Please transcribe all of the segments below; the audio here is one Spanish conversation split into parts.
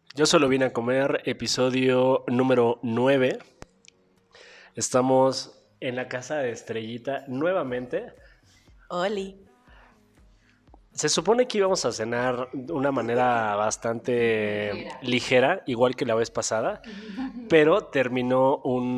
Yo solo vine a comer, episodio número 9. Estamos en la casa de Estrellita nuevamente. Oli. Se supone que íbamos a cenar de una manera bastante ligera, igual que la vez pasada, pero terminó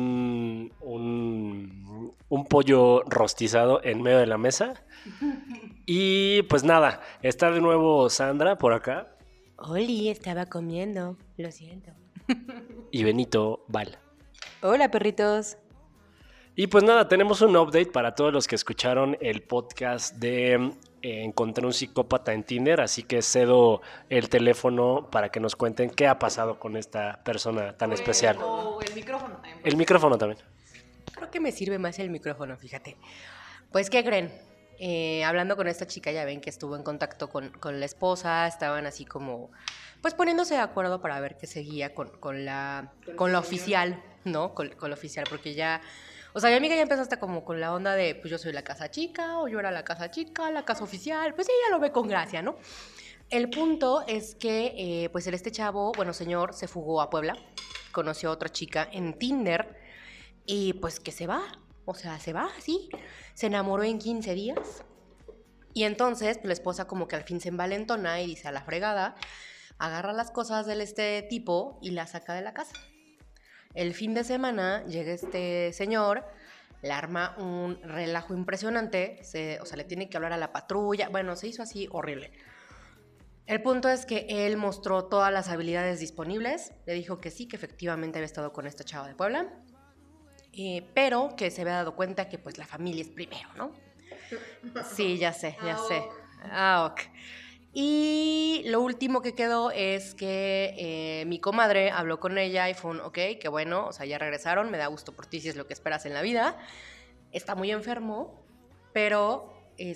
un pollo rostizado en medio de la mesa. Y pues nada, está de nuevo Sandra por acá Oli, estaba comiendo. Lo siento. y Benito Val. Hola, perritos. Y pues nada, tenemos un update para todos los que escucharon el podcast de Encontré un psicópata en Tinder, así que cedo el teléfono para que nos cuenten qué ha pasado con esta persona tan especial. O el micrófono también. El micrófono también. Creo que me sirve más el micrófono, fíjate. Pues, ¿qué creen? Hablando con esta chica, ya ven que estuvo en contacto con la esposa, estaban así como, pues poniéndose de acuerdo para ver qué seguía con la oficial, ¿no? Con la oficial, porque ya, o sea, mi amiga ya empezó hasta como con la onda de, pues yo soy la casa chica, o yo era la casa chica, la casa oficial, pues ella lo ve con gracia, ¿no? El punto es que, pues este chavo, bueno, señor, se fugó a Puebla, conoció a otra chica en Tinder, y pues que se va, o sea, se va así, se enamoró en 15 días. Y entonces pues, la esposa como que al fin se envalentona y dice a la fregada, agarra las cosas de este tipo y la saca de la casa. El fin de semana llega este señor, le arma un relajo impresionante, o sea, le tiene que hablar a la patrulla, bueno, se hizo así horrible. El punto es que él mostró todas las habilidades disponibles, le dijo que sí, que efectivamente había estado con esta chava de Puebla, pero que se había dado cuenta que pues la familia es primero, ¿no? Sí, ya sé. Ok. Y lo último que quedó es que mi comadre habló con ella y fue un, ok, qué bueno, o sea, ya regresaron, me da gusto por ti si es lo que esperas en la vida. Está muy enfermo, pero,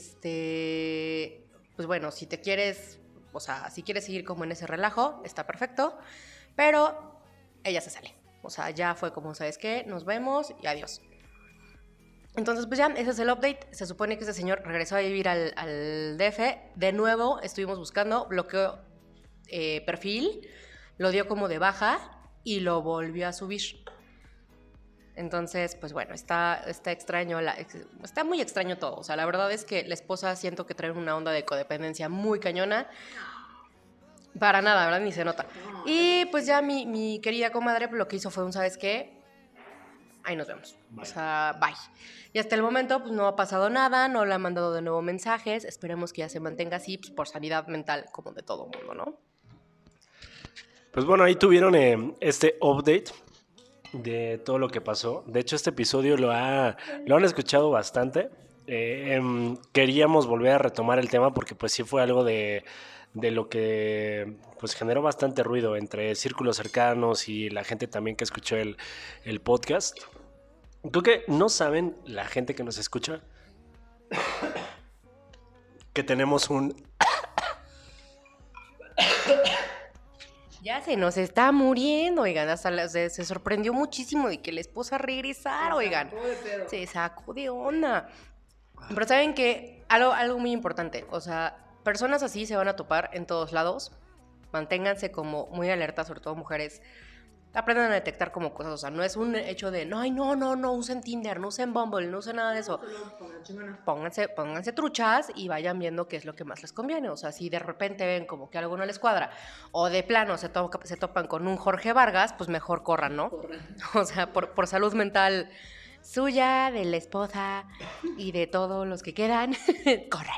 pues bueno, si te quieres, o sea, si quieres seguir como en ese relajo, está perfecto, pero ella se sale. O sea, ya fue como, ¿sabes qué? Nos vemos y adiós. Entonces, pues ya, ese es el update. Se supone que ese señor regresó a vivir al DF. De nuevo, estuvimos buscando, bloqueó perfil, lo dio como de baja y lo volvió a subir. Entonces, pues bueno, está extraño, está muy extraño todo. O sea, la verdad es que la esposa siento que trae una onda de codependencia muy cañona. Para nada, ¿verdad? Ni se nota. Y pues ya mi querida comadre pues, lo que hizo fue un, ¿sabes qué? Ahí nos vemos. Bye. O sea, bye. Y hasta el momento pues no ha pasado nada, no le han mandado de nuevo mensajes, esperemos que ya se mantenga así pues, por sanidad mental como de todo mundo, ¿no? Pues bueno, ahí tuvieron este update de todo lo que pasó. De hecho, este episodio lo han escuchado bastante. Queríamos volver a retomar el tema porque pues sí fue algo de lo que pues generó bastante ruido entre círculos cercanos y la gente también que escuchó el podcast. Creo que no saben la gente que nos escucha que tenemos un... Ya se nos está muriendo, oigan, hasta se sorprendió muchísimo de que la esposa regresara, oigan. Se sacó de onda. Pero saben que algo muy importante, o sea, personas así se van a topar en todos lados. Manténganse como muy alertas, sobre todo mujeres. Aprendan a detectar como cosas, o sea, no es un hecho de, no, usen Tinder, no usen Bumble, no usen nada de eso. Pónganse truchas y vayan viendo qué es lo que más les conviene. O sea, si de repente ven como que algo no les cuadra, o de plano se topan con un Jorge Vargas, pues mejor corran, ¿no? O sea, por salud mental suya, de la esposa y de todos los que quedan, corran.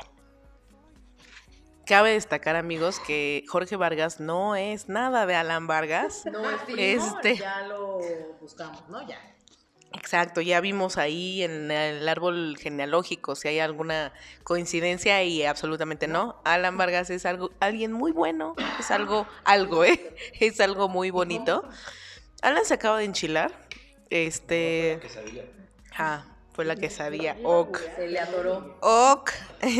Cabe destacar, amigos, que Jorge Vargas no es nada de Alan Vargas. No, ya lo buscamos, ¿no? Ya. Exacto, ya vimos ahí en el árbol genealógico si hay alguna coincidencia y absolutamente no. Alan Vargas es alguien muy bueno, es es algo muy bonito. Alan se acaba de enchilar. Fue la quesadilla. Ok. Se le atoró. Ok,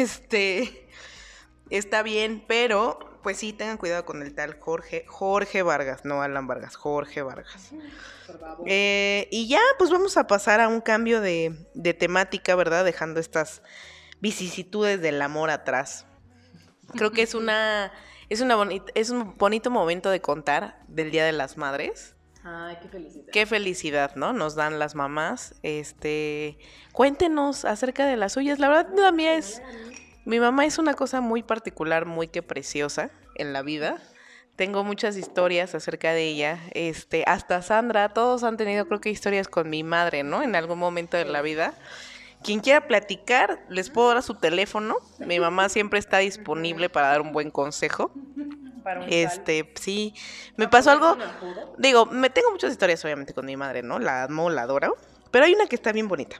está bien, pero pues sí, tengan cuidado con el tal Jorge Vargas, no Alan Vargas, Jorge Vargas. Por favor. Y ya, pues vamos a pasar a un cambio de temática, ¿verdad? Dejando estas vicisitudes del amor atrás. Creo que es es un bonito momento de contar del Día de las Madres. Ay, qué felicidad. Qué felicidad, ¿no? Nos dan las mamás. Cuéntenos acerca de las suyas. La verdad, la mía es... Mi mamá es una cosa muy particular, muy que preciosa en la vida. Tengo muchas historias acerca de ella. Hasta Sandra, todos han tenido, creo que, historias con mi madre, ¿no? En algún momento de la vida. Quien quiera platicar, les puedo dar su teléfono. Mi mamá siempre está disponible para dar un buen consejo. Sí, me pasó algo. Digo, me tengo muchas historias, obviamente, con mi madre, ¿no? La amo, la adoro. Pero hay una que está bien bonita.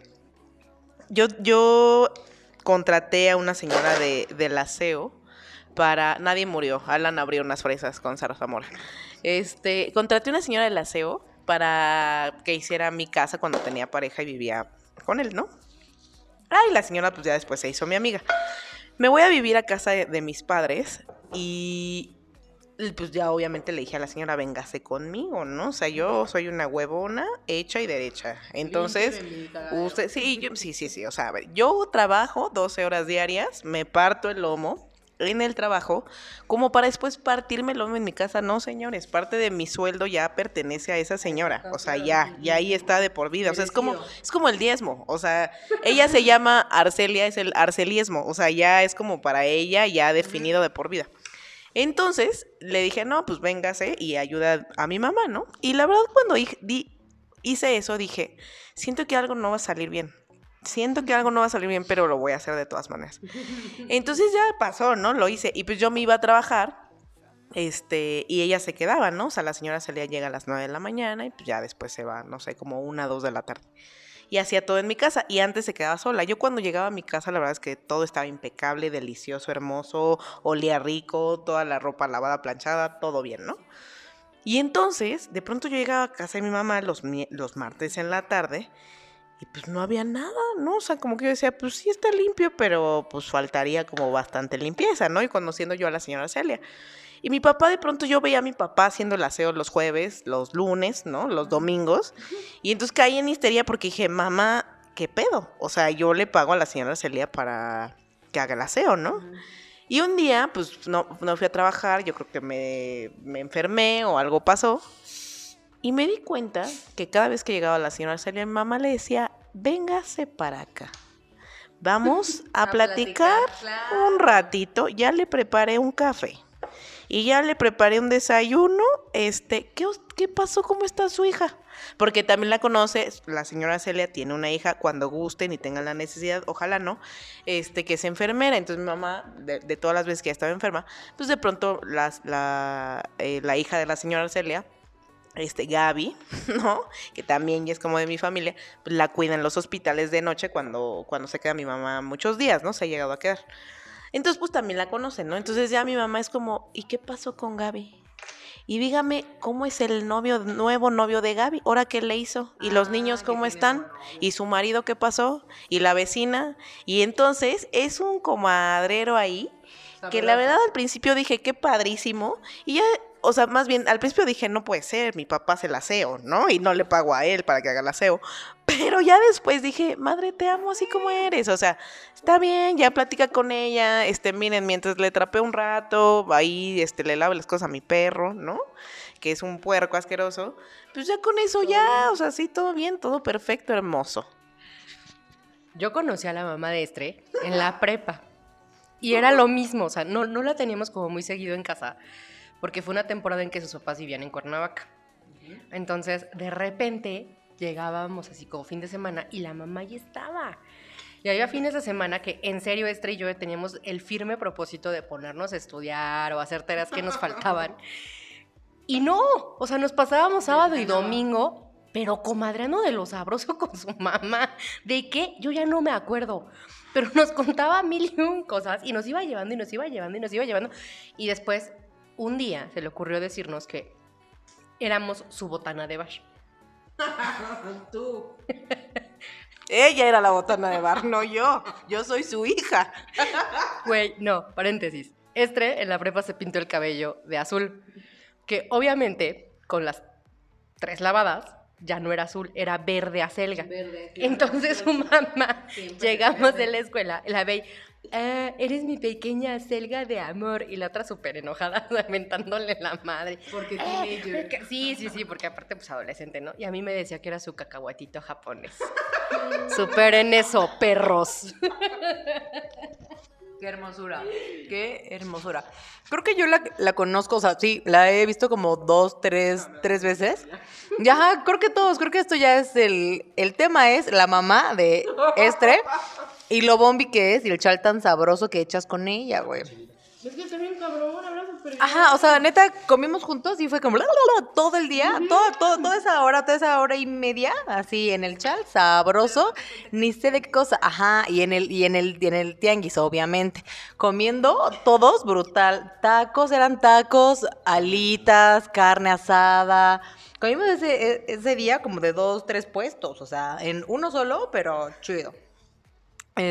Yo contraté a una señora del aseo para... Nadie murió. Alan abrió unas fresas con zarzamora. Contraté a una señora del aseo para que hiciera mi casa cuando tenía pareja y vivía con él, ¿no? Y la señora pues ya después se hizo mi amiga. Me voy a vivir a casa de mis padres y pues ya obviamente le dije a la señora, véngase conmigo, ¿no? O sea, yo soy una huevona hecha y derecha. Entonces, usted, sí. O sea, a ver, yo trabajo 12 horas diarias, me parto el lomo en el trabajo, como para después partirme el lomo en mi casa. No, señores, parte de mi sueldo ya pertenece a esa señora. O sea, ya ahí está de por vida. O sea, es como el diezmo. O sea, ella se llama Arcelia, es el arceliesmo. O sea, ya es como para ella, ya definido de por vida. Entonces, le dije, no, pues véngase y ayuda a mi mamá, ¿no? Y la verdad, cuando hice eso, dije, siento que algo no va a salir bien. Pero lo voy a hacer de todas maneras. Entonces ya pasó, ¿no? Lo hice. Y pues yo me iba a trabajar, y ella se quedaba, ¿no? O sea, la señora llega a las 9 de la mañana y pues ya después se va, no sé, como 1, 2 de la tarde. Y hacía todo en mi casa, y antes se quedaba sola. Yo cuando llegaba a mi casa, la verdad es que todo estaba impecable, delicioso, hermoso, olía rico, toda la ropa lavada, planchada, todo bien, ¿no? Y entonces, de pronto yo llegaba a casa de mi mamá los martes en la tarde, y pues no había nada, ¿no? O sea, como que yo decía, pues sí está limpio, pero pues faltaría como bastante limpieza, ¿no? Y conociendo yo a la señora Celia. Y mi papá, de pronto yo veía a mi papá haciendo el aseo los jueves, los lunes, ¿no? Los domingos. Y entonces caí en histeria porque dije, mamá, ¿qué pedo? O sea, yo le pago a la señora Celia para que haga el aseo, ¿no? Y un día, pues no fui a trabajar, yo creo que me enfermé o algo pasó. Y me di cuenta que cada vez que llegaba la señora Celia, mi mamá le decía, véngase para acá. Vamos a platicar claro. Un ratito, ya le preparé un café. Y ya le preparé un desayuno, ¿qué pasó? ¿Cómo está su hija? Porque también la conoce, la señora Celia tiene una hija, cuando gusten y tengan la necesidad, ojalá no, que es enfermera. Entonces mi mamá, de todas las veces que estaba enferma, pues de pronto la hija de la señora Celia, Gaby, ¿no? Que también ya es como de mi familia, pues la cuida en los hospitales de noche cuando se queda mi mamá muchos días, ¿no? Se ha llegado a quedar. Entonces, pues también la conocen, ¿no? Entonces ya mi mamá es como, ¿y qué pasó con Gaby? Y dígame, ¿cómo es el nuevo novio de Gaby? ¿Ahora qué le hizo? ¿Y los niños cómo están? ¿Y su marido qué pasó? ¿Y la vecina? Y entonces es un comadrero ahí, que la verdad al principio dije, qué padrísimo. Y ya, o sea, más bien, al principio dije, no puede ser, mi papá hace el aseo, ¿no? Y no le pago a él para que haga el aseo. Pero ya después dije, madre, te amo así como eres. O sea, está bien, ya platica con ella. Miren, mientras le trapeo un rato, ahí le lavo las cosas a mi perro, ¿no? Que es un puerco asqueroso. Pues ya con eso ya, o sea, sí, todo bien, todo perfecto, hermoso. Yo conocí a la mamá de Estre en la prepa. Y era lo mismo, o sea, no la teníamos como muy seguido en casa. Porque fue una temporada en que sus papás vivían en Cuernavaca. Entonces, de repente, llegábamos así como fin de semana y la mamá ya estaba. Y había fines de semana que, en serio, Estre y yo teníamos el firme propósito de ponernos a estudiar o hacer tareas que nos faltaban. Y no, o sea, nos pasábamos sábado y domingo, pero comadreando de lo sabroso con su mamá. ¿De qué? Yo ya no me acuerdo. Pero nos contaba 1001 cosas y nos iba llevando y nos iba llevando y nos iba llevando. Y después, un día se le ocurrió decirnos que éramos su botana de bar. Tú. Ella era la botana de bar, no yo. Yo soy su hija. Güey, no, paréntesis. Estre en la prepa se pintó el cabello de azul. Que obviamente, con las 3 lavadas, ya no era azul, era verde acelga. Verde, claro. Entonces su mamá, llegamos de la escuela, la ve, eres mi pequeña selga de amor. Y la otra súper enojada, mentándole la madre. Porque teenager. Sí, porque aparte pues adolescente, ¿no? Y a mí me decía que era su cacahuatito japonés. Superen eso, perros. Qué hermosura, qué hermosura. Creo que yo la conozco, o sea, sí, la he visto como 2, 3 veces. Y ajá, creo que esto ya es el tema es la mamá de Estre y lo bombi que es y el chal tan sabroso que echas con ella, güey. Es que está bien cabrón, habla súper bien. Ajá, o sea, neta, comimos juntos y fue como todo el día, toda esa hora y media, así en el chal, sabroso, ni sé de qué cosa, ajá, y en el tianguis, obviamente, comiendo todos brutal, eran tacos, alitas, carne asada, comimos ese día como de 2, 3 puestos, o sea, en uno solo, pero chido. Ay,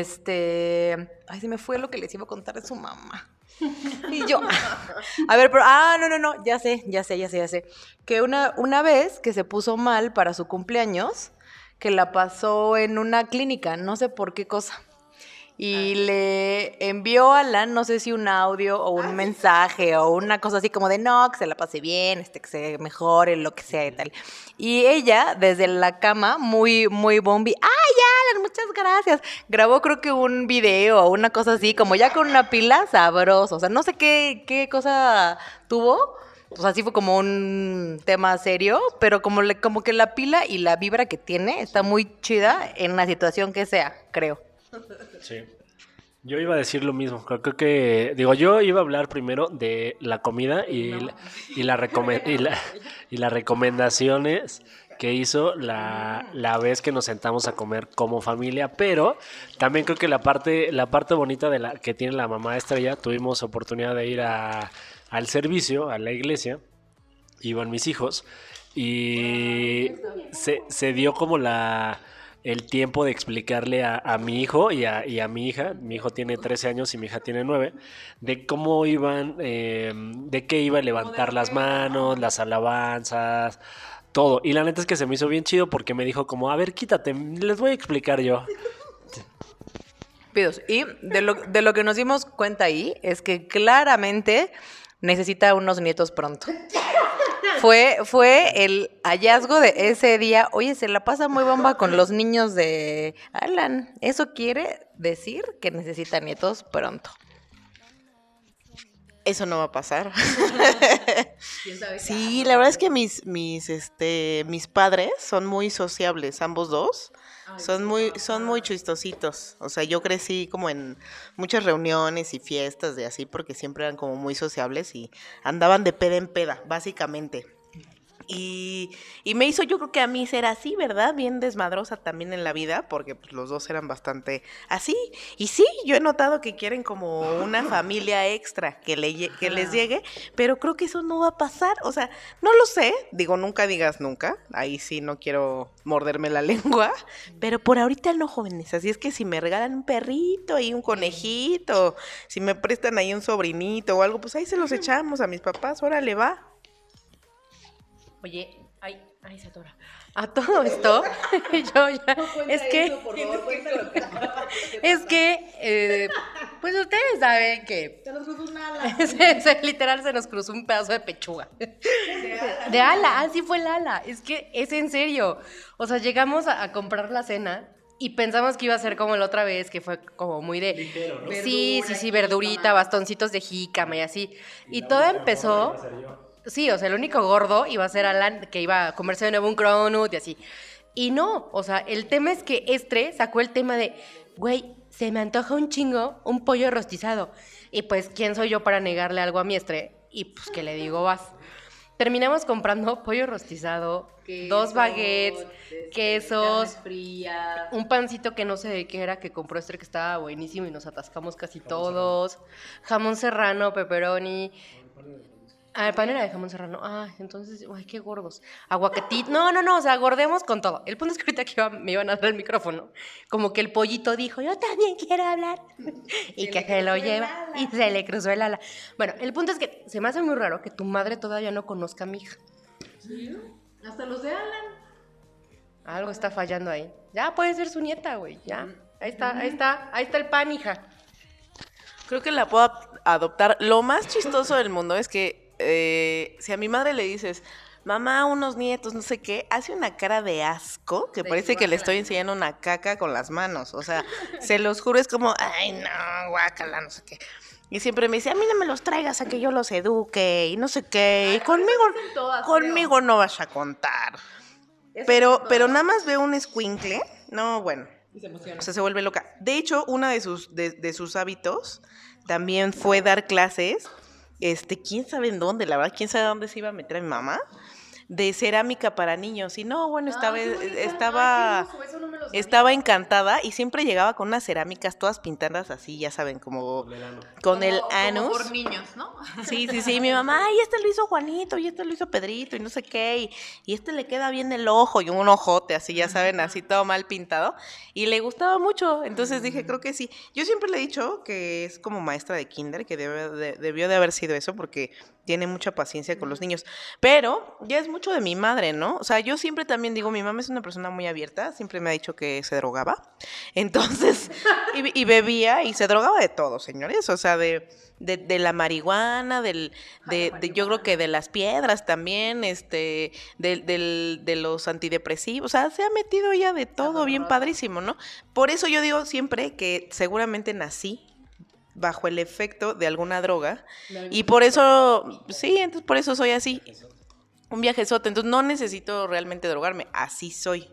se me fue lo que les iba a contar de su mamá. Y yo, a ver, pero, no, ya sé. Que una vez que se puso mal para su cumpleaños, que la pasó en una clínica, no sé por qué cosa. Y le envió a Alan, no sé si un audio o un mensaje o una cosa así como de no, que se la pase bien, que se mejore, lo que sea y tal. Y ella, desde la cama, muy, muy bombi, ¡ay, Alan, muchas gracias! Grabó creo que un video o una cosa así, como ya con una pila sabrosa. O sea, no sé qué cosa tuvo. O sea, sí fue como un tema serio, pero como que la pila y la vibra que tiene está muy chida en la situación que sea, creo. Sí. Yo iba a decir lo mismo. Creo que, yo iba a hablar primero de la comida y las recomendaciones que hizo la vez que nos sentamos a comer como familia, pero también creo que la parte bonita de que tiene la mamá Estrella, tuvimos oportunidad de ir al servicio, a la iglesia, iban mis hijos, y se dio como el tiempo de explicarle a mi hijo y a mi hija. Mi hijo tiene 13 años y mi hija tiene 9, de cómo iban, de qué iba a levantar las manos, las alabanzas, todo. Y la neta es que se me hizo bien chido porque me dijo como, a ver, quítate, les voy a explicar yo. Pidos. Y de lo que nos dimos cuenta ahí es que claramente necesita unos nietos pronto. Fue el hallazgo de ese día. Oye, se la pasa muy bomba con los niños de Alan. Eso quiere decir que necesita nietos pronto. Eso no va a pasar. ¿Quién sabe? Sí, la verdad es que mis padres son muy sociables, ambos dos. Son muy chistositos. O sea, yo crecí como en muchas reuniones y fiestas de así porque siempre eran como muy sociables y andaban de peda en peda, básicamente. Y me hizo, yo creo que a mí ser así, ¿verdad? Bien desmadrosa también en la vida, porque pues, los dos eran bastante así. Y sí, yo he notado que quieren como una familia extra que les llegue, pero creo que eso no va a pasar. O sea, no lo sé, digo, nunca digas nunca, ahí sí no quiero morderme la lengua, pero por ahorita no, jóvenes. Así es que si me regalan un perrito y un conejito, si me prestan ahí un sobrinito o algo, pues ahí se los echamos a mis papás, órale, va. Oye, ay, se atora. A todo esto, yo ya, es que, pues ustedes saben que Se nos cruzó un ala. literal se nos cruzó un pedazo de pechuga. De ala, así fue el ala. Es que es en serio. O sea, llegamos a comprar la cena y pensamos que iba a ser como la otra vez, que fue como muy de... Ligero, ¿no? Sí, verdurita, bastoncitos de jícama y así. Y todo empezó... Sí, o sea, el único gordo iba a ser Alan, que iba a comerse de nuevo un cronut y así. Y no, o sea, el tema es que Estre sacó el tema de, güey, se me antoja un chingo un pollo rostizado. Y pues, ¿quién soy yo para negarle algo a mi Estre? Y pues, ¿qué le digo? Vas. Terminamos comprando pollo rostizado, 2 baguettes, quesos, Fría. un pancito que no sé de qué era, que compró Estre, que estaba buenísimo y nos atascamos casi todos. Jamón serrano, pepperoni. Ah, el pan era de jamón serrano. Ah, entonces, ay, qué gordos. Aguacatito. No, o sea, gordemos con todo. El punto es que ahorita que me iban a dar el micrófono, como que el pollito dijo, yo también quiero hablar. Y que se lo lleva. Y se le cruzó el ala. Bueno, el punto es que se me hace muy raro que tu madre todavía no conozca a mi hija. Sí, hasta los de Alan. Algo está fallando ahí. Ya puede ser su nieta, güey. Ya. Ahí está el pan, hija. Creo que la puedo adoptar. Lo más chistoso del mundo es que si a mi madre le dices, mamá, unos nietos, no sé qué, hace una cara de asco que parece que le estoy enseñando una caca con las manos. O sea, se los juro, es como, ay, no, guácala, no sé qué. Y siempre me dice, a mí no me los traigas a que yo los eduque y no sé qué. Y conmigo no vas a contar. Pero nada más veo un escuincle. No, bueno. Y se emociona. O sea, se vuelve loca. De hecho, uno de sus hábitos también fue dar clases, quién sabe en dónde, la verdad, quién sabe dónde se iba a meter a mi mamá, de cerámica para niños. Y no, bueno, estaba encantada y siempre llegaba con unas cerámicas todas pintadas así, ya saben, como con el anus. Como por niños, ¿no? Sí, mi mamá, y este lo hizo Juanito, y este lo hizo Pedrito, y no sé qué, y este le queda bien el ojo, y un ojote, así, ya saben, así todo mal pintado, y le gustaba mucho, entonces dije, creo que sí. Yo siempre le he dicho que es como maestra de kinder, que debió de haber sido eso, porque tiene mucha paciencia con los niños, pero ya es mucho de mi madre, ¿no? O sea, yo siempre también digo, mi mamá es una persona muy abierta, siempre me ha dicho que se drogaba, entonces, y bebía, y se drogaba de todo, señores, o sea, de la marihuana, yo creo que de las piedras también, de los antidepresivos, o sea, se ha metido ya de todo bien padrísimo, ¿no? Por eso yo digo siempre que seguramente nací bajo el efecto de alguna droga y por eso, sí, entonces por eso soy así, un viajezote, entonces no necesito realmente drogarme, así soy.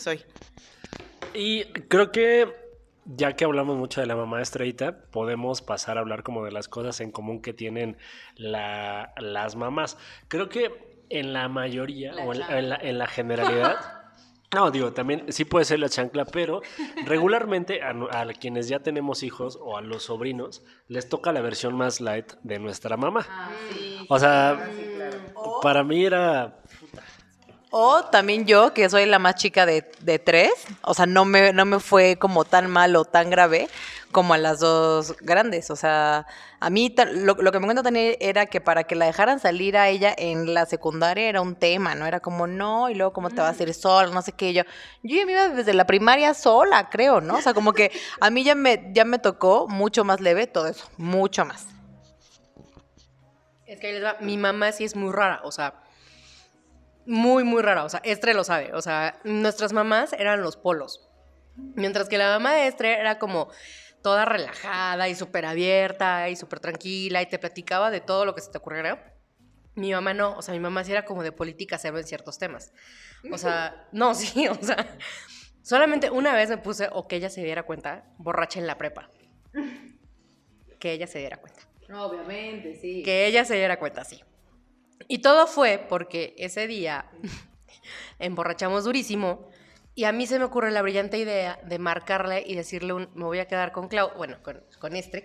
Y creo que ya que hablamos mucho de la mamá Estrellita, podemos pasar a hablar como de las cosas en común que tienen las mamás. Creo que en la mayoría o en la generalidad, no, digo, también sí puede ser la chancla, pero regularmente a quienes ya tenemos hijos o a los sobrinos les toca la versión más light de nuestra mamá. O sea, para mí era... O también yo, que soy la más chica de 3, o sea, no me fue como tan mal o tan grave como a las 2 grandes. O sea, a mí lo que me cuenta también era que para que la dejaran salir a ella en la secundaria era un tema, ¿no? Era como, no, y luego cómo te vas a ir sola, no sé qué. Yo ya me iba desde la primaria sola, creo, ¿no? O sea, como que a mí ya me tocó mucho más leve todo eso, mucho más. Es que ahí les va. Mi mamá sí es muy rara, o sea, muy, muy rara. O sea, Estre lo sabe. O sea, nuestras mamás eran los polos. Mientras que la mamá de Estre era como toda relajada y súper abierta y súper tranquila y te platicaba de todo lo que se te ocurriera. Mi mamá no. O sea, mi mamá sí era como de política cero en ciertos temas. O sea, no, sí, o sea, solamente una vez me puse, o que ella se diera cuenta, borracha en la prepa. Que ella se diera cuenta. Obviamente, sí. Que ella se diera cuenta, sí. Y todo fue porque ese día emborrachamos durísimo y a mí se me ocurre la brillante idea de marcarle y decirle me voy a quedar con Clau, bueno, con Estre.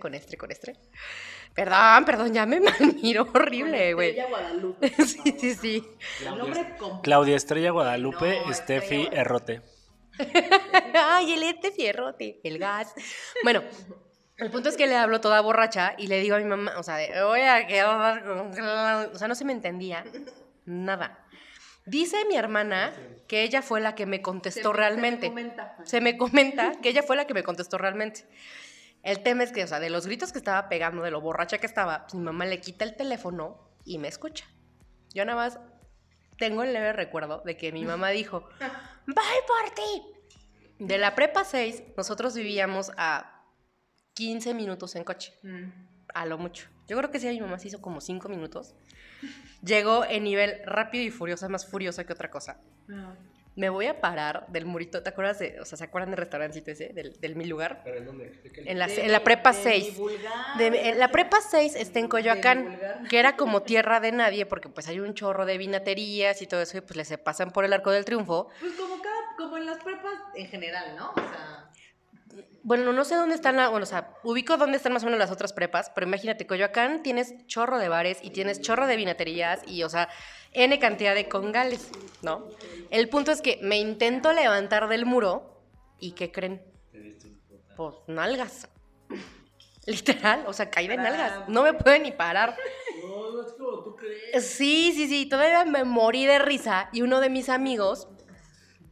Perdón, ya me miro horrible, güey. Estrella Guadalupe. Sí. El nombre completo. Claudia Estrella Guadalupe, No, Steffi Errote. Ay, el fierrote, el gas. Bueno, el punto es que le hablo toda borracha y le digo a mi mamá, o sea, voy a quedar con Clau. O sea, no se me entendía nada. Dice mi hermana que ella fue la que me contestó realmente. Se me comenta que ella fue la que me contestó realmente. El tema es que, o sea, de los gritos que estaba pegando, de lo borracha que estaba, pues, mi mamá le quita el teléfono y me escucha. Yo nada más tengo el leve recuerdo de que mi mamá dijo, ¡voy por ti! De la prepa 6, nosotros vivíamos a 15 minutos en coche. A lo mucho. Yo creo que sí, mi mamá se hizo como 5 minutos. Llegó en nivel rápido y furiosa, más furiosa que otra cosa. Me voy a parar del murito. ¿Te acuerdas de, o sea, ¿se acuerdan del restaurancito ese, del Mi Lugar? ¿Pero en dónde? En la prepa 6. La prepa 6 está en Coyoacán, que era como tierra de nadie, porque pues hay un chorro de vinaterías y todo eso, y pues se pasan por el Arco del Triunfo. Pues como en las prepas en general, ¿no? O sea, Bueno, no sé dónde están, bueno, o sea, ubico dónde están más o menos las otras prepas, pero imagínate, Coyoacán tienes chorro de bares y tienes chorro de vinaterías y, o sea, N cantidad de congales, ¿no? El punto es que me intento levantar del muro y ¿qué creen? Pues nalgas. Literal, o sea, caí de nalgas. No me puedo ni parar. No es como tú crees. Sí, todavía me morí de risa y uno de mis amigos,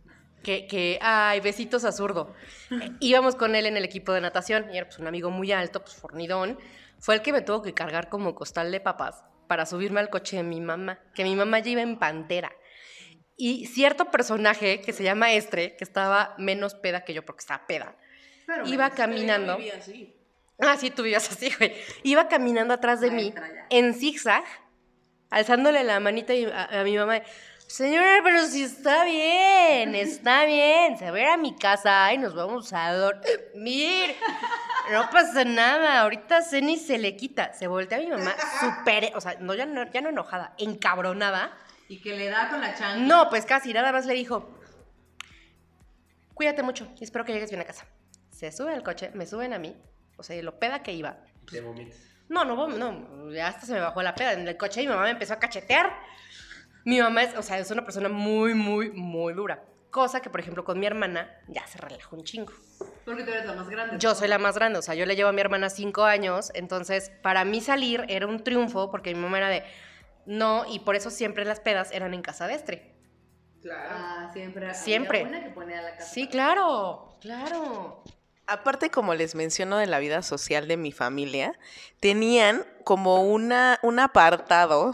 ay, besitos a zurdo. Íbamos con él en el equipo de natación y era pues un amigo muy alto, pues fornidón. Fue el que me tuvo que cargar como costal de papas para subirme al coche de mi mamá, que mi mamá ya iba en Pantera. Y cierto personaje que se llama Estre, que estaba menos peda que yo porque estaba peda, Pero iba me- caminando. yo vivía así. Ah, sí, tú vivías así, güey. Iba caminando atrás de mí, Maestra ya. en zigzag, alzándole la manita a mi mamá. Señora, pero si está bien, se va a ir a mi casa y nos vamos a dormir. No pasa nada, ahorita Ceni se le quita. Se voltea a mi mamá súper, o sea, no, ya no enojada, encabronada. Y que le da con la chancla. No, pues casi, nada más le dijo, cuídate mucho y espero que llegues bien a casa. Se sube al coche, me suben a mí, o sea, lo peda que iba. Te vomitas. No, ya hasta se me bajó la peda. En el coche mi mamá me empezó a cachetear. Mi mamá es, o sea, es una persona muy, muy, muy dura. Cosa que, por ejemplo, con mi hermana ya se relajó un chingo. Porque tú eres la más grande. Yo soy la más grande, o sea, yo le llevo a mi hermana 5 años, entonces para mí salir era un triunfo porque mi mamá era de, no, y por eso siempre las pedas eran en casa de Estre. Claro. Ah, siempre. Siempre. Había una que ponía la casa. Sí, claro, claro. Aparte, como les menciono de la vida social de mi familia, tenían como un apartado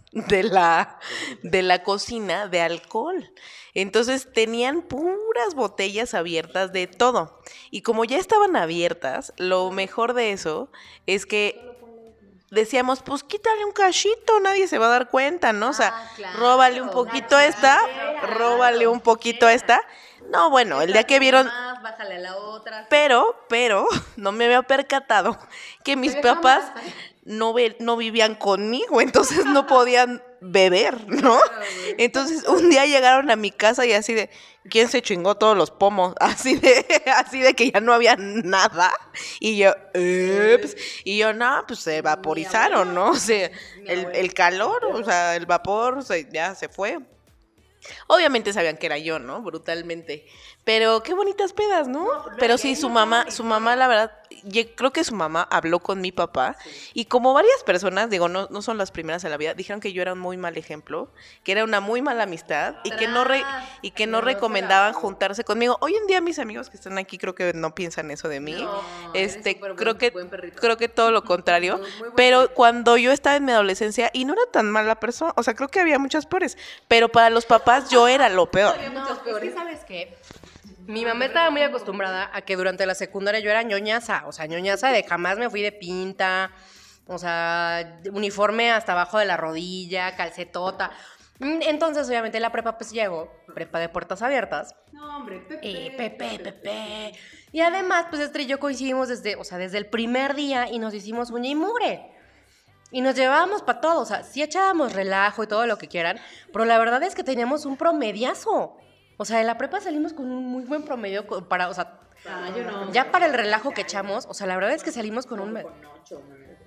de la cocina de alcohol. Entonces tenían puras botellas abiertas de todo. Y como ya estaban abiertas, lo mejor de eso es que decíamos, pues quítale un cachito, nadie se va a dar cuenta, ¿no? O sea, claro, róbale un poquito a esta, róbale un poquito a esta. No, bueno, el día que vieron, Más, bájale a la otra. pero, no me había percatado que mis papás no vivían conmigo, entonces no podían beber, ¿no? Entonces un día llegaron a mi casa y así de, ¿quién se chingó todos los pomos? Así de que ya no había nada. Y yo, ups. Y yo, no, pues se vaporizaron, ¿no? O sea, el calor, o sea, el vapor ya se fue. Obviamente sabían que era yo, ¿no? Brutalmente. Pero qué bonitas pedas, ¿no? Pero sí, su mamá, la verdad, creo que su mamá habló con mi papá y como varias personas, digo, no son las primeras en la vida, dijeron que yo era un muy mal ejemplo, que era una muy mala amistad y que no recomendaban juntarse conmigo. Hoy en día mis amigos que están aquí creo que no piensan eso de mí. Creo que todo lo contrario. Pero cuando yo estaba en mi adolescencia y no era tan mala persona, o sea, creo que había muchas peores, pero para los papás yo era lo peor. No, es que ¿sabes qué? Mi mamá estaba muy acostumbrada a que durante la secundaria yo era ñoñaza, o sea, ñoñaza de jamás me fui de pinta, o sea, uniforme hasta abajo de la rodilla, calcetota. Entonces, obviamente, la prepa pues llegó, prepa de puertas abiertas. No, hombre, Pepe. Y además, pues Esther y yo coincidimos desde el primer día y nos hicimos uña y mugre. Y nos llevábamos para todo, o sea, sí echábamos relajo y todo lo que quieran, pero la verdad es que teníamos un promediazo. O sea, de la prepa salimos con un muy buen promedio para, o sea, yo no. ya para el relajo que echamos, o sea, la verdad es que salimos con un... Con 8,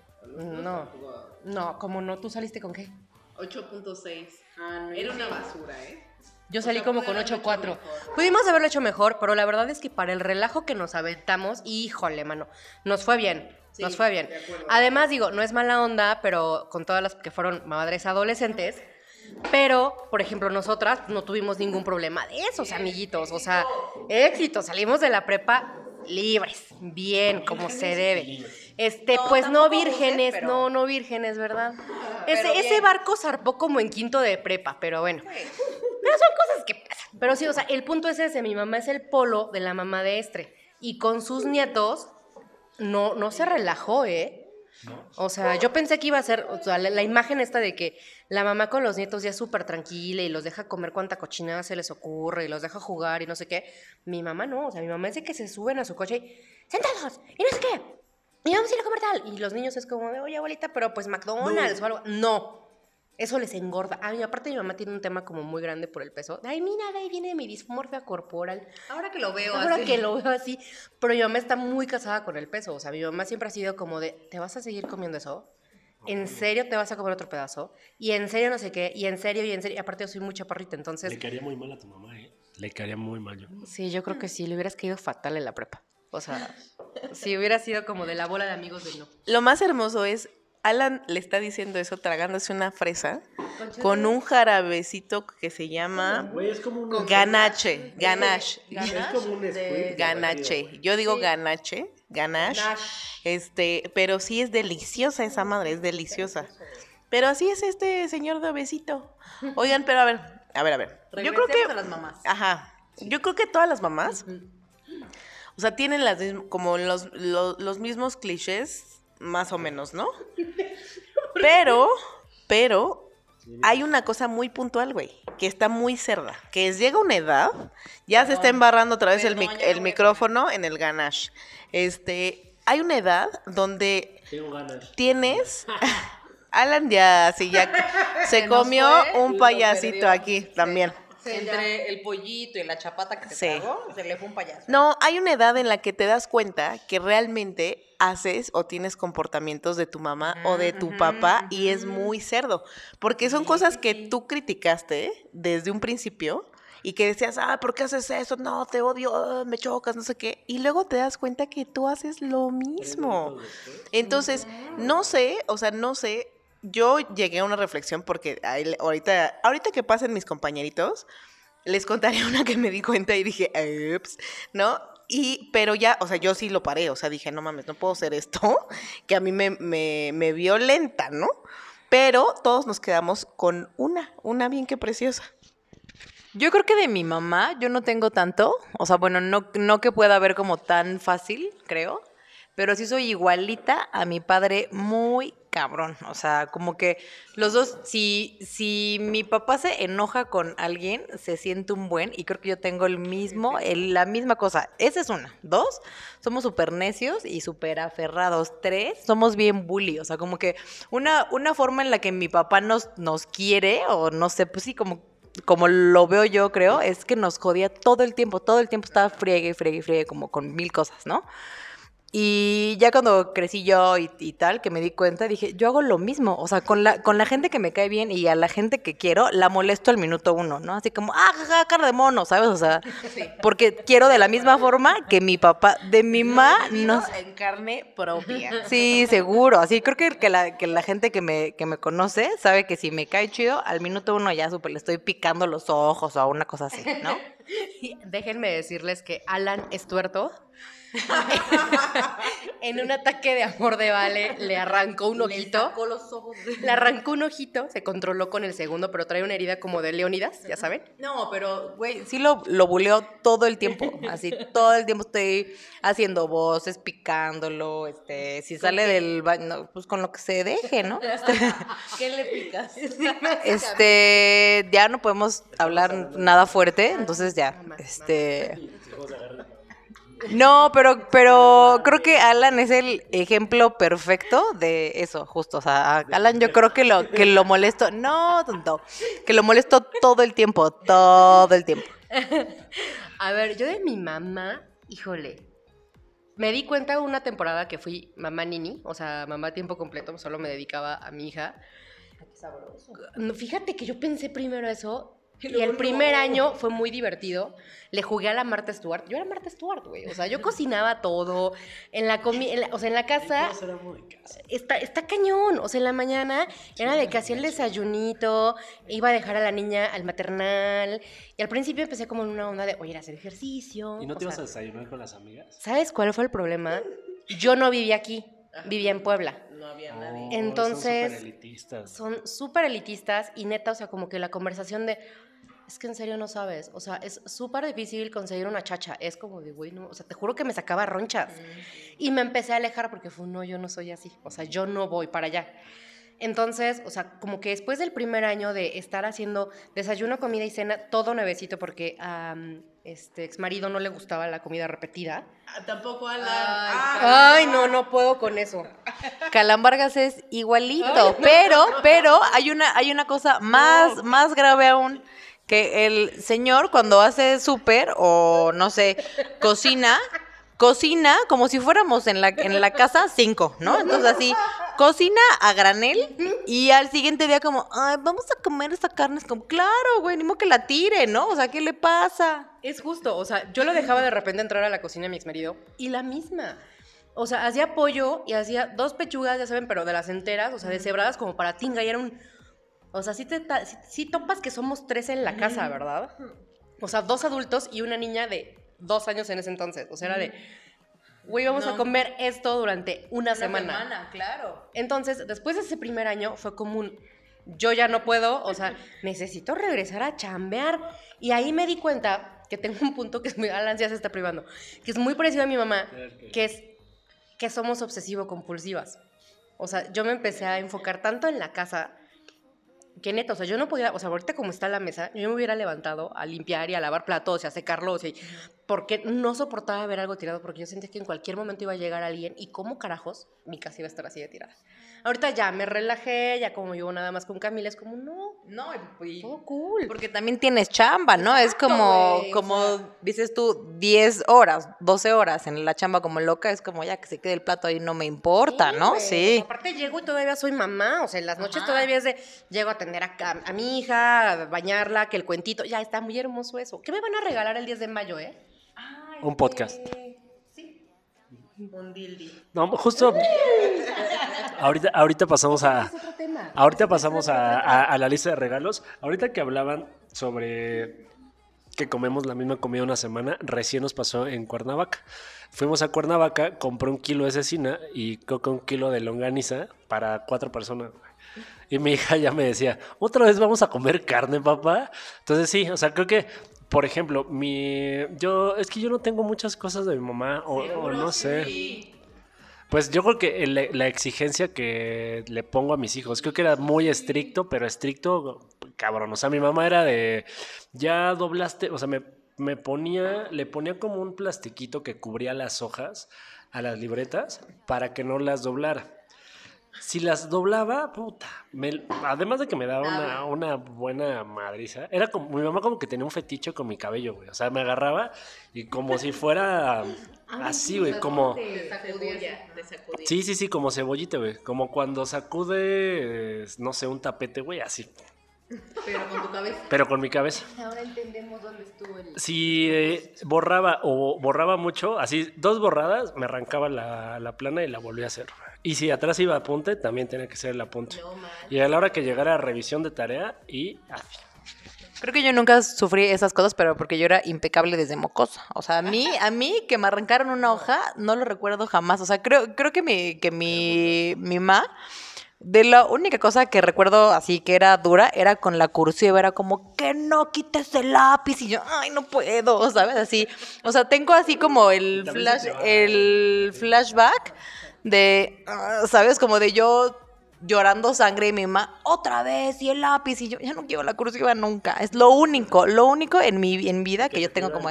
No, como no, ¿tú saliste con qué? 8.6. Ah, no. Era una basura, ¿eh? Yo salí como con Pudieron 8.4. haberlo hecho mejor. Pudimos haberlo hecho mejor, pero la verdad es que para el relajo que nos aventamos, híjole, mano, nos fue bien. Sí, Nos fue bien. de acuerdo. Además, digo, no es mala onda, pero con todas las que fueron madres adolescentes, pero, por ejemplo, nosotras no tuvimos ningún problema de esos, amiguitos. O sea, éxito, salimos de la prepa libres, bien, como se debe. Pues no tampoco vírgenes, abusé, pero- no vírgenes, ¿verdad? Pero Ese bien. barco zarpó como en quinto de prepa, pero bueno. Pero son cosas que pasan. Pero sí, o sea, el punto es ese, mi mamá es el polo de la mamá de Estre. Y con sus nietos no se relajó, ¿eh? O sea, yo pensé que iba a ser, o sea, la imagen esta de que la mamá con los nietos ya es súper tranquila y los deja comer cuanta cochinada se les ocurre y los deja jugar y no sé qué. Mi mamá no, o sea, mi mamá es de que se suben a su coche y ¡sentados! Y no sé qué. Y vamos a ir a comer tal. Y los niños es como de, oye, abuelita, pero pues McDonald's o algo. No. Eso les engorda. Ay, aparte mi mamá tiene un tema como muy grande por el peso. Ay, mira, de ahí viene mi dismorfia corporal. Ahora que lo veo Ahora así. que lo veo así. Pero mi mamá está muy casada con el peso. O sea, mi mamá siempre ha sido como de, ¿te vas a seguir comiendo eso? ¿En serio te vas a comer otro pedazo? Y en serio no sé qué. Y en serio. Y aparte yo soy muy chaparrita, entonces... Le caería muy mal a tu mamá, ¿eh? Le caería muy mal yo. Sí, yo creo que sí. Le hubieras caído fatal en la prepa. O sea, si hubiera sido como de la bola de amigos de no. Lo más hermoso es Alan le está diciendo eso tragándose una fresa con un jarabecito que se llama Güey, es como un... ganache. Ganache. Es como un squid. Ganache. Yo digo ganache. Ganache. Pero sí es deliciosa esa madre, es deliciosa. Pero así es este señor de obesito. Oigan, pero a ver. Yo creo que Regresemos a las mamás. Ajá. Yo creo que todas las mamás, o sea, tienen como los mismos clichés, más o menos, ¿no? Pero hay una cosa muy puntual, güey, que está muy cerda, que es llega una edad, ya se está embarrando otra vez el micrófono en el ganache. Hay una edad donde Tengo ganas. tienes... Alan ya se comió un payasito aquí también. Entre el pollito y la chapata que se tragó, se le fue un payaso. No, hay una edad en la que te das cuenta que realmente haces o tienes comportamientos de tu mamá o de tu papá y es muy cerdo, porque son cosas que tú criticaste desde un principio y que decías, ¿por qué haces eso? No, te odio, me chocas, no sé qué, y luego te das cuenta que tú haces lo mismo. Entonces, no sé, yo llegué a una reflexión porque ahorita que pasen mis compañeritos, les contaré una que me di cuenta y dije, ups, ¿no? Pero ya, o sea, yo sí lo paré, o sea, dije, no mames, no puedo hacer esto, que a mí me violenta, ¿no? Pero todos nos quedamos con una bien que preciosa. Yo creo que de mi mamá yo no tengo tanto, o sea, bueno, no que pueda ver como tan fácil, creo, pero sí soy igualita a mi padre, muy cabrón, o sea, como que los dos, si mi papá se enoja con alguien, se siente un buen, y creo que yo tengo la misma cosa. Esa es una. 2, somos súper necios y súper aferrados. 3, somos bien bully, o sea, como que una forma en la que mi papá nos quiere, o no sé, pues sí, como lo veo yo, creo, es que nos jodía todo el tiempo estaba friegue, como con 1000 cosas, ¿no? Y ya cuando crecí yo y tal, que me di cuenta, dije, yo hago lo mismo, o sea, con la gente que me cae bien y a la gente que quiero, la molesto al minuto 1, ¿no? Así como, jaja, cara de mono, ¿sabes? O sea, porque quiero de la misma forma que mi papá, de mi mamá, no. En carne propia. Sí, seguro, así creo que la gente que me conoce sabe que si me cae chido, al minuto 1 ya súper le estoy picando los ojos o una cosa así, ¿no? Déjenme decirles que Alan es tuerto. En un ataque de amor de Vale le arrancó un ojito. los ojos. Le arrancó un ojito, se controló con el segundo, pero trae una herida como de Leónidas, ya saben. No, pero, güey, sí lo buleo todo el tiempo. Así, todo el tiempo estoy haciendo voces, picándolo. Si sale del baño, pues con lo que se deje, ¿no? ¿Qué le picas? Ya no podemos hablar nada fuerte, entonces ya. No, pero creo que Alan es el ejemplo perfecto de eso, justo. O sea, a Alan yo creo que lo molesto. No, tonto. Que lo molesto todo el tiempo. A ver, yo de mi mamá, híjole, me di cuenta una temporada que fui mamá nini, o sea, mamá a tiempo completo, solo me dedicaba a mi hija. Qué sabroso. No, fíjate que yo pensé primero eso. Y el primer año fue muy divertido. Le jugué a la Martha Stewart. Yo era Martha Stewart, güey. O sea, yo cocinaba todo. En la casa. Está cañón. O sea, en la mañana era de que hacía el desayunito. Iba a dejar a la niña al maternal. Y al principio empecé como en una onda de, oye, ir a hacer ejercicio. ¿Y no te ibas a desayunar con las amigas? ¿Sabes cuál fue el problema? Yo no vivía aquí. Vivía en Puebla. No había nadie. Entonces, son súper elitistas. Son súper elitistas y neta, o sea, como que la conversación de, es que en serio no sabes, o sea, es súper difícil conseguir una chacha, es como de, güey, no, o sea, te juro que me sacaba ronchas. Y me empecé a alejar porque fue, no, yo no soy así, o sea, yo no voy para allá. Entonces, o sea, como que después del primer año de estar haciendo desayuno, comida y cena, todo nuevecito, porque a exmarido no le gustaba la comida repetida. Tampoco Alan. Ay, no puedo con eso. Calán Vargas es igualito, pero hay una cosa más grave aún, que el señor cuando hace súper o no sé, cocina como si fuéramos en la casa 5, ¿no? Entonces así, cocina a granel y al siguiente día como, ay, vamos a comer esta carne. Es como, claro, güey, ni modo que la tire, ¿no? O sea, ¿qué le pasa? Es justo, o sea, yo lo dejaba de repente entrar a la cocina de mi exmarido y la misma. O sea, hacía pollo y hacía 2 pechugas, ya saben, pero de las enteras, o sea, deshebradas como para tinga. Y era un... O sea, sí topas que somos 3 en la casa, ¿verdad? O sea, 2 adultos y una niña de 2 años en ese entonces. O sea, era de... Güey, vamos a comer esto durante una semana. Claro. Entonces, después de ese primer año, fue como un... Yo ya no puedo, o sea, necesito regresar a chambear. Y ahí me di cuenta que tengo un punto que es muy... Alan ya se está privando. Que es muy parecido a mi mamá, que es que somos obsesivo-compulsivas. O sea, yo me empecé a enfocar tanto en la casa que neta, o sea, yo no podía, o sea, ahorita como está la mesa, yo me hubiera levantado a limpiar y a lavar platos y a secarlos, porque no soportaba ver algo tirado, porque yo sentía que en cualquier momento iba a llegar alguien y cómo carajos mi casa iba a estar así de tirada. Ahorita ya me relajé, ya como vivo nada más con Camila, es como, No, y todo cool. porque también tienes chamba, ¿no? Es como, güey, como o sea. dices tú, 10 horas, 12 horas en la chamba como loca, es como ya que se quede el plato ahí no me importa, ¿no? Güey. Sí. Aparte llego y todavía soy mamá, o sea, en las noches todavía es de, llego a atender a mi hija, a bañarla, que el cuentito, ya está muy hermoso eso. ¿Qué me van a regalar el 10 de mayo, Un podcast. Sí. Un dildi. No, justo ahorita pasamos a... Es otro tema. Ahorita pasamos a la lista de regalos. Ahorita que hablaban sobre que comemos la misma comida una semana, recién nos pasó en Cuernavaca. Fuimos a Cuernavaca, compré 1 kilo de cecina y Coco 1 kilo de longaniza para 4 personas. Y mi hija ya me decía, ¿otra vez vamos a comer carne, papá? Entonces sí, o sea, creo que, por ejemplo, es que yo no tengo muchas cosas de mi mamá, o no sé. Pues yo creo que la exigencia que le pongo a mis hijos, creo que era muy estricto, pero estricto, cabrón. O sea, mi mamá era de, ya doblaste, o sea, le ponía como un plastiquito que cubría las hojas a las libretas para que no las doblara. Si las doblaba, puta, además de que me daba una buena madriza, era como, mi mamá como que tenía un fetiche con mi cabello, güey. O sea, me agarraba y como si fuera así, güey, como... De sacudía. Sí, como cebollita, güey. Como cuando sacude, no sé, un tapete, güey, así. Pero con tu cabeza. Pero con mi cabeza. Ahora entendemos dónde estuvo el... Si borraba mucho, así, 2 borradas, me arrancaba la plana y la volví a hacer. Y si atrás iba apunte, también tenía que ser el apunte. Y a la hora que llegara a revisión de tarea y así. Creo que yo nunca sufrí esas cosas, pero porque yo era impecable desde mocosa. O sea, a mí que me arrancaron una hoja, no lo recuerdo jamás. O sea, creo que mi mamá, de la única cosa que recuerdo así que era dura, era con la cursiva. Era como, que no quites el lápiz. Y yo, ay, no puedo, ¿sabes? Así, o sea, tengo así como el flashback de, ¿sabes? Como de yo llorando sangre y mi mamá, otra vez, y el lápiz, y yo, ya no quiero la cursiva nunca. Es lo único en mi vida que yo tengo como...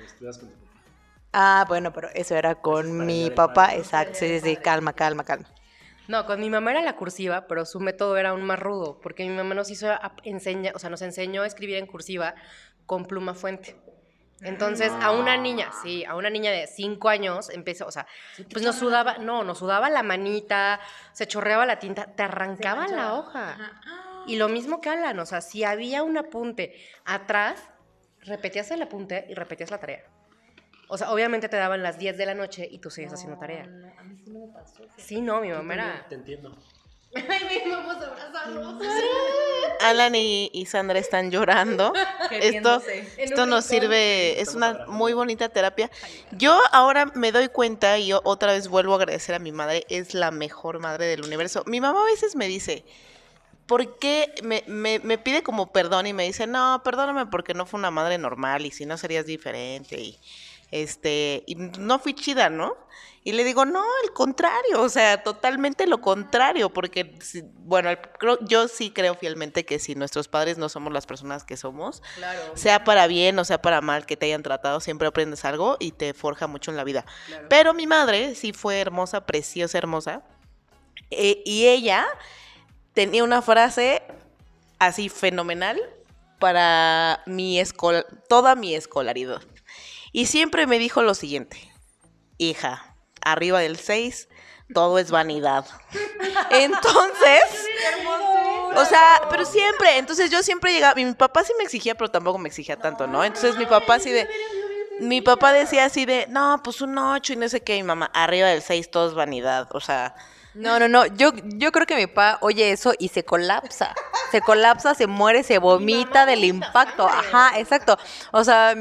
Ah, bueno, pero eso era con mi papá, exacto, sí, calma. No, con mi mamá era la cursiva, pero su método era aún más rudo, porque mi mamá nos nos enseñó a escribir en cursiva con pluma fuente. Entonces, a una niña de 5 años empezó, o sea, pues nos sudaba la manita, se chorreaba la tinta, te arrancaba la hoja. Y lo mismo que Alan, o sea, si había un apunte atrás, repetías el apunte y repetías la tarea. O sea, obviamente te daban las 10 de la noche y tú seguías haciendo tarea. A mí sí no me pasó. Sí, no, mi mamá era... Te entiendo. Ay, vamos a abrazarnos. Alan y Sandra están llorando. Esto nos sirve, es una muy bonita terapia. Yo ahora me doy cuenta y yo otra vez vuelvo a agradecer a mi madre, es la mejor madre del universo. Mi mamá a veces me dice, ¿por qué? Me pide como perdón y me dice, no, perdóname porque no fue una madre normal y si no serías diferente y no fui chida, ¿no? Y le digo, no, al contrario, o sea, totalmente lo contrario, porque, bueno, yo sí creo fielmente que si nuestros padres no somos las personas que somos, Claro. sea para bien o sea para mal que te hayan tratado, siempre aprendes algo y te forja mucho en la vida. Claro. Pero mi madre sí fue hermosa, preciosa, hermosa, y ella tenía una frase así fenomenal para toda mi escolaridad. Y siempre me dijo lo siguiente, hija, arriba del 6, todo es vanidad. Entonces, o sea, pero siempre, entonces yo siempre llegaba, mi papá sí me exigía, pero tampoco me exigía tanto, ¿no? Entonces mi papá sí de, mi papá decía así de, no, pues un 8 y no sé qué, y mamá, arriba del 6 todo es vanidad, o sea, No. Yo creo que mi papá oye eso y se colapsa. Se muere, se vomita del impacto. Ajá, exacto. O sea,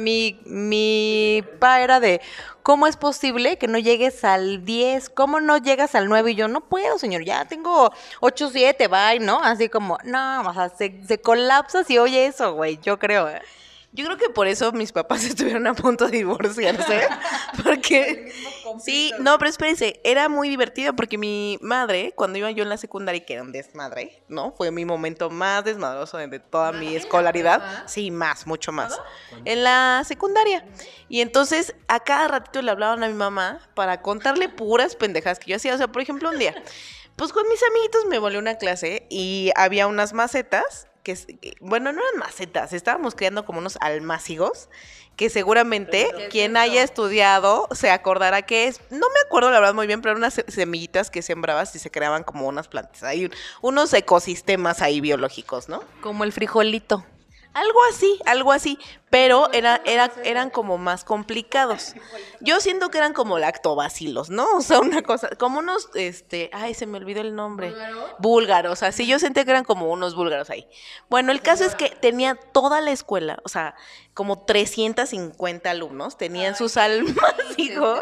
mi papá era de, ¿cómo es posible que no llegues al 10? ¿Cómo no llegas al 9? Y yo, no puedo, señor, ya tengo 8, 7, bye, ¿no? Así como, no, o sea, se colapsa si oye eso, güey, yo creo, ¿eh? yo creo que por eso mis papás estuvieron a punto de divorciarse, porque sí, no, pero espérense, era muy divertido porque mi madre, cuando iba yo en la secundaria, que era un desmadre, ¿no? Fue mi momento más desmadroso de toda mi escolaridad, sí, mucho más, en la secundaria. Y entonces a cada ratito le hablaban a mi mamá para contarle puras pendejadas que yo hacía, o sea, por ejemplo, un día, pues con mis amiguitos me volé una clase y había unas macetas bueno, no eran macetas, estábamos creando como unos almácigos, que seguramente quien haya estudiado se acordará que es, no me acuerdo la verdad muy bien, pero eran unas semillitas que sembrabas y se creaban como unas plantas, hay unos ecosistemas ahí biológicos, ¿no? Como el frijolito. Algo así, pero eran como más complicados. Yo siento que eran como lactobacilos, ¿no? O sea, una cosa, como unos, ay, se me olvidó el nombre. Búlgaros, así, yo sentí que eran como unos búlgaros ahí. Bueno, el caso es que tenía toda la escuela, o sea, como 350 alumnos, tenían sus almácigos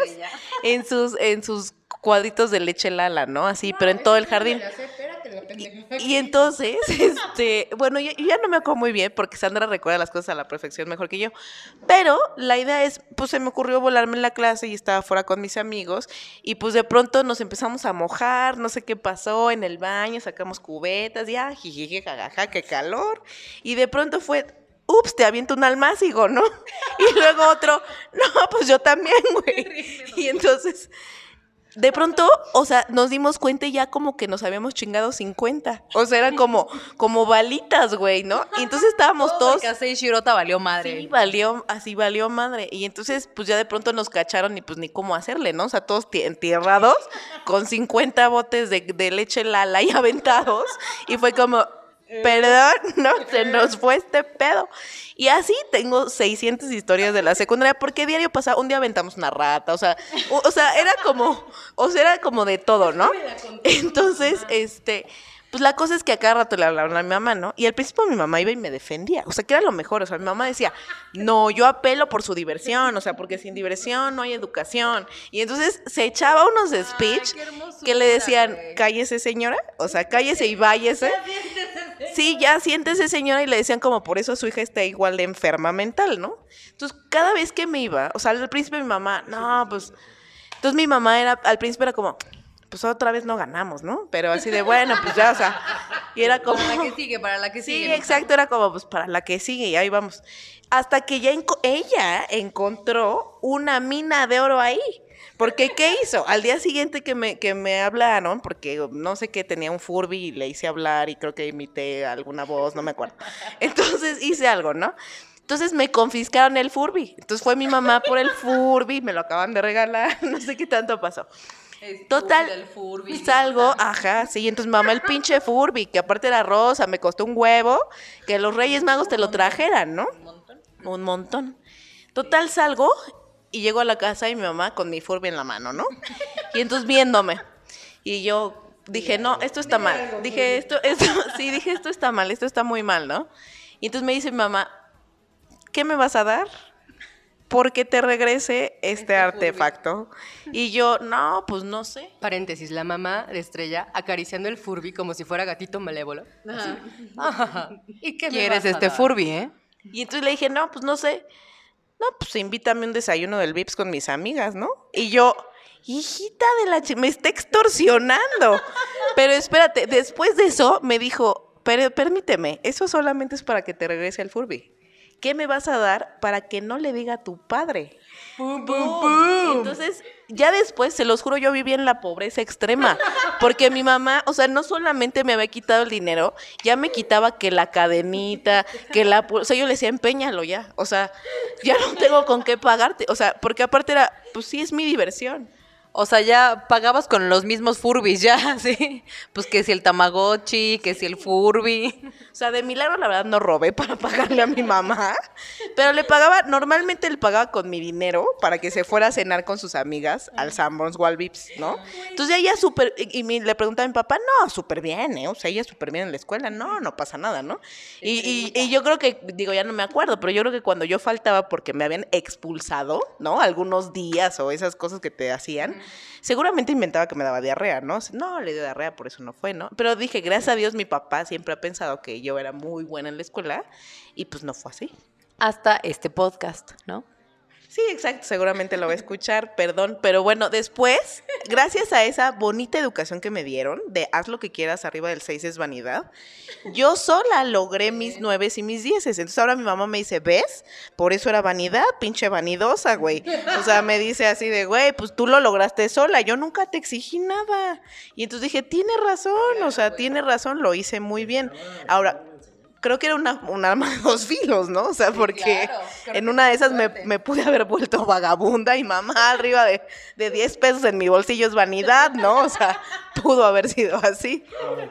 en sus cuadritos de leche Lala, ¿no? Así, pero en todo el jardín. Y entonces, bueno, yo ya no me acuerdo muy bien porque Sandra recuerda las cosas a la perfección mejor que yo, pero la idea es, pues se me ocurrió volarme en la clase y estaba fuera con mis amigos y pues de pronto nos empezamos a mojar, no sé qué pasó en el baño, sacamos cubetas, ya, jijiji, jajaja, qué calor, y de pronto fue, ups, te aviento un almácigo, ¿no? Y luego otro, no, pues yo también, güey. Y entonces de pronto, o sea, nos dimos cuenta y ya como que nos habíamos chingado 50. O sea, eran como balitas, güey, ¿no? Y entonces estábamos todos. Que Shirota valió madre. Sí, valió madre. Y entonces, pues ya de pronto nos cacharon y pues ni cómo hacerle, ¿no? O sea, todos entierrados con 50 botes de leche Lala y aventados. Y fue como, perdón, no, se nos fue este pedo. Y así tengo 600 historias de la secundaria, porque diario pasaba, un día aventamos una rata, o sea, era como de todo, ¿no? Entonces, pues la cosa es que a cada rato le hablaron a mi mamá, ¿no? Y al principio mi mamá iba y me defendía, o sea, que era lo mejor, o sea, mi mamá decía, no, yo apelo por su diversión, o sea, porque sin diversión no hay educación. Y entonces se echaba unos speech que le decían, cállese señora, o sea, cállese y váyese. Sí, ya siéntese señora, y le decían como por eso su hija está igual de enferma mental, ¿no? Entonces, cada vez que me iba, o sea, al principio mi mamá, no, pues, entonces mi mamá al principio era como, pues otra vez no ganamos, ¿no? Pero así de, bueno, pues ya, o sea, y era como... Para la que sigue. Sí, exacto, era como, pues para la que sigue, y ahí vamos. Hasta que ya ella encontró una mina de oro ahí. Porque, ¿qué hizo? Al día siguiente que me hablaron, porque no sé qué, tenía un Furby y le hice hablar y creo que imité alguna voz, no me acuerdo. Entonces hice algo, ¿no? Entonces me confiscaron el Furby. Entonces fue mi mamá por el Furby, me lo acaban de regalar, no sé qué tanto pasó. Total, salgo, ajá, sí, entonces mamá el pinche Furby, que aparte era rosa, me costó un huevo, que los Reyes Magos te lo trajeran, ¿no? Un montón. Total, salgo y llego a la casa y mi mamá con mi Furby en la mano, ¿no? Y entonces viéndome. Y yo dije, no, esto está mal. Dije, esto está mal, esto está muy mal, ¿no? Y entonces me dice mi mamá, ¿qué me vas a dar? Porque te regrese este artefacto. Y yo, no, pues no sé. Paréntesis, la mamá de Estrella acariciando el Furby como si fuera gatito malévolo. Ajá. ¿Y qué me ¿Quieres vas a dar? Furby, eh? Y entonces le dije, no, pues no sé. No, pues invítame un desayuno del Vips con mis amigas, ¿no? Y yo, hijita de la me está extorsionando. Pero espérate, después de eso me dijo, permíteme, eso solamente es para que te regrese el Furby. ¿Qué me vas a dar para que no le diga a tu padre? ¡Pum, pum, pum! Entonces, ya después, se los juro, yo viví en la pobreza extrema, porque mi mamá, o sea, no solamente me había quitado el dinero, ya me quitaba que la cadenita, o sea, yo le decía, empeñalo ya, o sea, ya no tengo con qué pagarte, o sea, porque aparte era, pues sí, es mi diversión. O sea, ya pagabas con los mismos Furbis, ya, ¿sí? Pues que si el Tamagotchi, que si el Furby. O sea, de milagro la verdad no robé para pagarle a mi mamá, pero le pagaba, normalmente le pagaba con mi dinero para que se fuera a cenar con sus amigas al Sanborns o al Vips, ¿no? Entonces ella súper, le preguntaba a mi papá, no, súper bien, ¿eh? O sea, ella súper bien en la escuela, no pasa nada, ¿no? Y yo creo que, digo, ya no me acuerdo, pero yo creo que cuando yo faltaba porque me habían expulsado, ¿no? Algunos días o esas cosas que te hacían, seguramente inventaba que me daba diarrea, ¿no? No, le dio diarrea, por eso no fue, ¿no? Pero dije, gracias a Dios, mi papá siempre ha pensado que yo era muy buena en la escuela y pues no fue así. Hasta este podcast, ¿no? Sí, exacto, seguramente lo va a escuchar, perdón, pero bueno, después, gracias a esa bonita educación que me dieron, de haz lo que quieras, arriba del 6 es vanidad, yo sola logré mis 9 y mis 10. Entonces ahora mi mamá me dice, ¿ves? Por eso era vanidad, pinche vanidosa, güey. O sea, me dice así de, güey, pues tú lo lograste sola, yo nunca te exigí nada. Y entonces dije, tiene razón, o sea, tiene razón, lo hice muy bien. Ahora, creo que era un arma de dos filos, ¿no? O sea, porque en una de esas me pude haber vuelto vagabunda y mamá arriba de 10 pesos en mi bolsillo es vanidad, ¿no? O sea, pudo haber sido así.